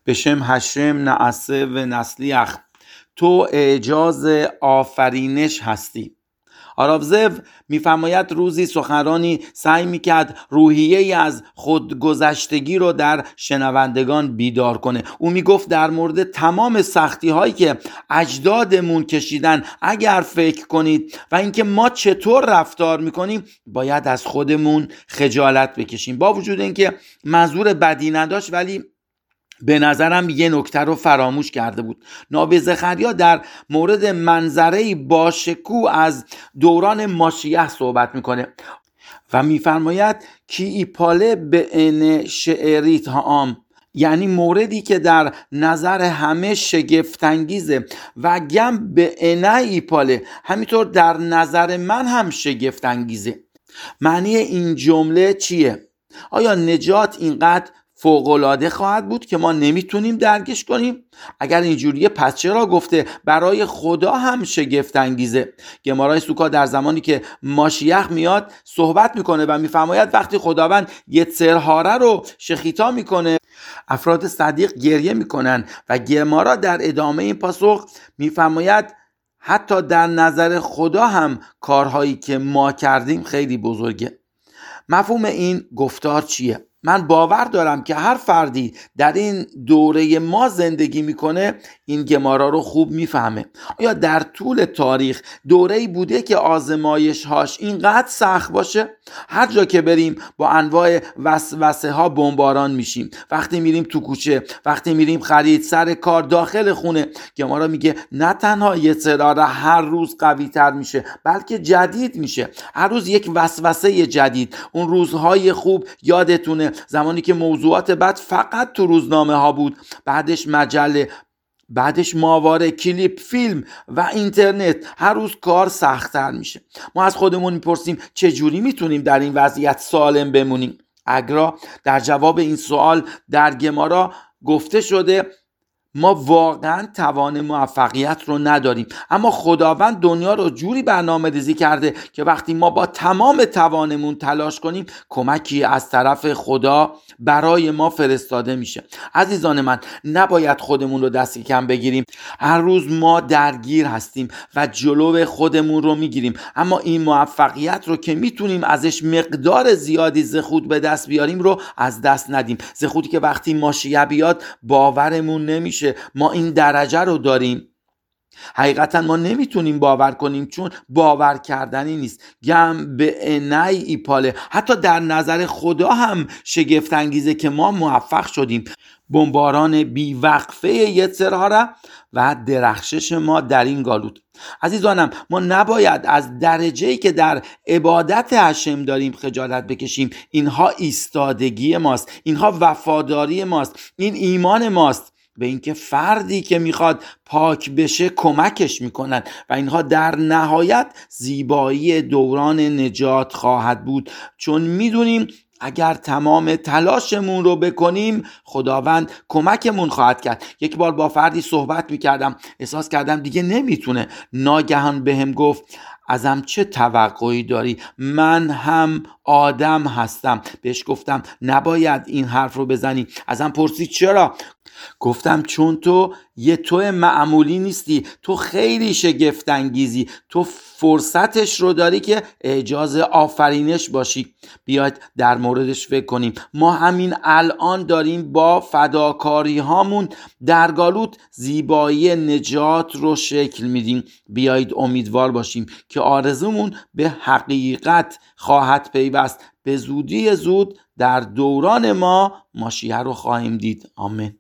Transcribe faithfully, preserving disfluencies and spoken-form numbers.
בשم هشم نعسه و نسلیخ، تو اعجاز آفرینش هستی. آراوزو میفرماید روزی سخنرانی سعی میکرد روحیه‌ای از خودگذشتگی رو در شنوندگان بیدار کنه. او میگفت در مورد تمام سختی هایی که اجدادمون کشیدن اگر فکر کنید و اینکه ما چطور رفتار میکنیم باید از خودمون خجالت بکشیم. با وجود اینکه منظور بدی نداشت ولی به نظرم یه نکته رو فراموش کرده بود. نابی زخریا در مورد منظره باشکوه از دوران ماشیح صحبت میکنه و میفرماید کی ایپاله به ان شعریت هام، یعنی موردی که در نظر همه شگفت‌انگیزه و گم به ان ایپاله، همینطور در نظر من هم شگفت‌انگیزه. معنی این جمله چیه؟ آیا نجات اینقدر فوق‌العاده خواهد بود که ما نمیتونیم درکش کنیم؟ اگر اینجوریه پس چرا گفته برای خدا هم شگفت انگیزه؟ گمارای سوکا در زمانی که ماشیخ میاد صحبت میکنه و میفرماید وقتی خداوند یتسرهاره رو شخیتا میکنه افراد صدیق گریه میکنن و گمارا در ادامه این پاسخ میفرماید حتی در نظر خدا هم کارهایی که ما کردیم خیلی بزرگه. مفهوم این گفتار چیه؟ من باور دارم که هر فردی در این دوره ما زندگی میکنه این گمارا رو خوب میفهمه. آیا در طول تاریخ دوره‌ای بوده که آزمایش هاش اینقدر سخت باشه؟ هر جا که بریم با انواع وسوسه ها بمباران میشیم. وقتی میریم تو کوچه، وقتی میریم خرید، سر کار، داخل خونه، گمارا میگه نه تنها یتسرهاره هر روز قوی تر میشه بلکه جدید میشه. هر روز یک وسوسه جدید. اون روزهای خوب یادتونه زمانی که موضوعات بد فقط تو روزنامه ها بود، بعدش مجله، بعدش ماهواره، کلیپ، فیلم و اینترنت. هر روز کار سخت‌تر میشه. ما از خودمون میپرسیم چجوری میتونیم در این وضعیت سالم بمونیم؟ اگرا در جواب این سوال در گمارا گفته شده ما واقعا توان موفقیت رو نداریم، اما خداوند دنیا رو جوری برنامه ریزی کرده که وقتی ما با تمام توانمون تلاش کنیم کمکی از طرف خدا برای ما فرستاده میشه. عزیزان من، نباید خودمون رو دستی کم بگیریم. هر روز ما درگیر هستیم و جلو خودمون رو میگیریم، اما این موفقیت رو که میتونیم ازش مقدار زیادی زخود به دست بیاریم رو از دست ندیم. زخودی که وقتی ماشیه بیاد باورمون نمیشه ما این درجه رو داریم. حقیقتا ما نمیتونیم باور کنیم چون باور کردنی نیست. گم به انای ایپاله، حتی در نظر خدا هم شگفت انگیزه که ما موفق شدیم. بمباران بی وقفه یتسرهاره و درخشش ما در این گالود. عزیزانم، ما نباید از درجه‌ای که در عبادت هشم داریم خجالت بکشیم. اینها ایستادگی ماست، اینها وفاداری ماست، این ایمان ماست به اینکه فردی که میخواد پاک بشه کمکش میکنن و اینها در نهایت زیبایی دوران نجات خواهد بود، چون میدونیم اگر تمام تلاشمون رو بکنیم خداوند کمکمون خواهد کرد. یک بار با فردی صحبت میکردم، احساس کردم دیگه نمیتونه. ناگهان بهم گفت ازم چه توقعی داری؟ من هم آدم هستم. بهش گفتم نباید این حرف رو بزنی. ازم پرسید چرا؟ گفتم چون تو یه تو معمولی نیستی، تو خیلی شگفت انگیزی، تو فرصتش رو داری که اعجاز آفرینش باشی. بیاید در موردش فکر کنیم. ما همین الان داریم با فداکاری هامون در گالوت زیبایی نجات رو شکل میدیم. بیایید امیدوار باشیم که آرزومون به حقیقت خواهد پیوست. به زودی زود در دوران ما ماشیه رو خواهیم دید. آمین.